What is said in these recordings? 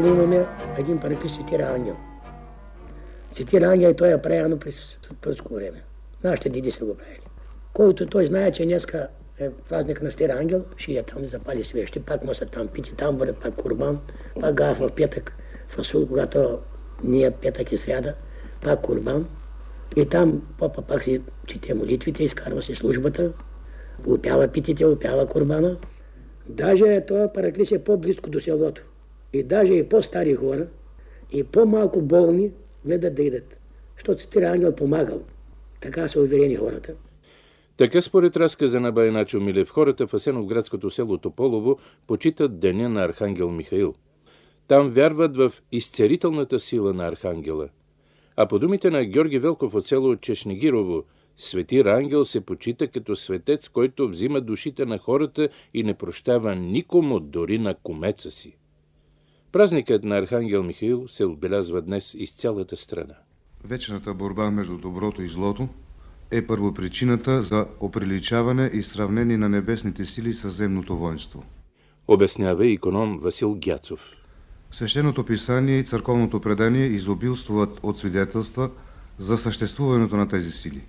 имаме един параклис Свети Ангел. Свети Ангел той е правено през турско време. Нашите деди са го правили. Който той знае, че днеска е празник на Свети Ангел, шире там да запали свещи, пак му са там пити, там бъде пак курбан, пак гаф в петък, фасул, когато ние петък и сряда, пак курбан. И там попа пак си чете молитвите, изкарва си службата, опява питите, опява курбана. Даже този параклис е по-близко до селото. И даже и по-стари хора, и по-малко болни гледат да идат. Защото Свети Ангел помагал. Така са уверени хората. Така според разказа на бай Начо Милев, хората в асеновградското село Тополово почитат деня на Архангел Михаил. Там вярват в изцелителната сила на Архангела. А по думите на Георги Велков от село Чешнегирово, Свети Ангел се почита като светец, който взима душите на хората и не прощава никому, дори на кумеца си. Празникът на Архангел Михаил се отбелязва днес из цялата страна. Вечната борба между доброто и злото е първопричината за оприличаване и сравнение на небесните сили с земното воинство. Обяснява иконом Васил Гяцов. Свещеното писание и църковното предание изобилствуват от свидетелства за съществуването на тези сили.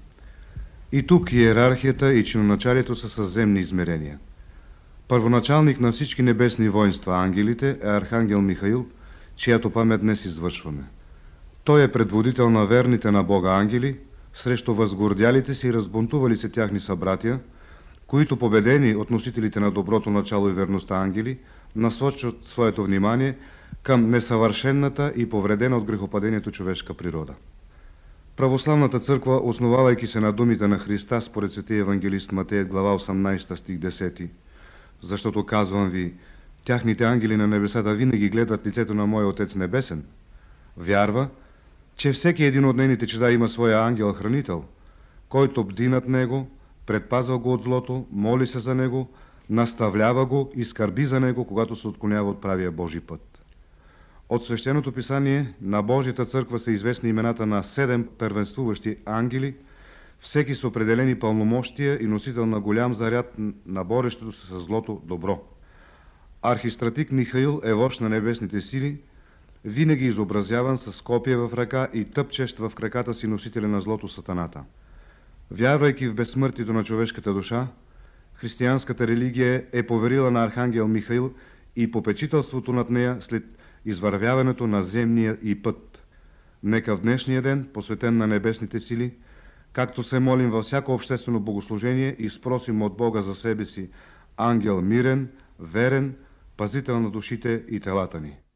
И тук иерархията и чиноначалието са със земни измерения. Първоначалник на всички небесни воинства, ангелите, е Архангел Михаил, чиято памет днес извършваме. Той е предводител на верните на Бога ангели срещу възгордялите си и разбунтували се тяхни събратия, които, победени от носителите на доброто начало и верността ангели, насочват своето внимание към несъвършенната и повредена от грехопадението човешка природа. Православната църква, основавайки се на думите на Христа според светия евангелист Матей, глава 18, стих 10, защото казвам ви, тяхните ангели на небесата винаги гледат лицето на Моя Отец Небесен, вярва, че всеки един от нейните чеда има своя ангел-хранител, който бди над него, предпазва го от злото, моли се за него, наставлява го и скърби за него, когато се отклонява от правия Божи път. От свещеното писание на Божията църква са известни имената на 7 първенствуващи ангели, всеки с определени пълномощия и носител на голям заряд на борещото се с злото добро. Архистратик Михаил е вожд на небесните сили, винаги изобразяван с копие в ръка и тъпчещ в краката си носителя на злото сатаната. Вярвайки в безсмъртието на човешката душа, християнската религия е поверила на Архангел Михаил и попечителството над нея след извървяването на земния и път. Нека в днешния ден, посветен на небесните сили, както се молим във всяко обществено богослужение и спросим от Бога за себе си ангел мирен, верен, пазител на душите и телата ни.